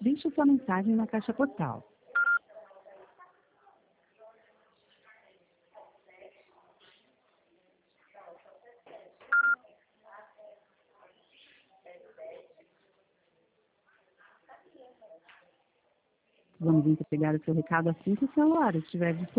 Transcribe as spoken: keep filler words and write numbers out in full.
Deixe sua mensagem na caixa postal. Vamos entregar o seu recado assim que o celular estiver disponível.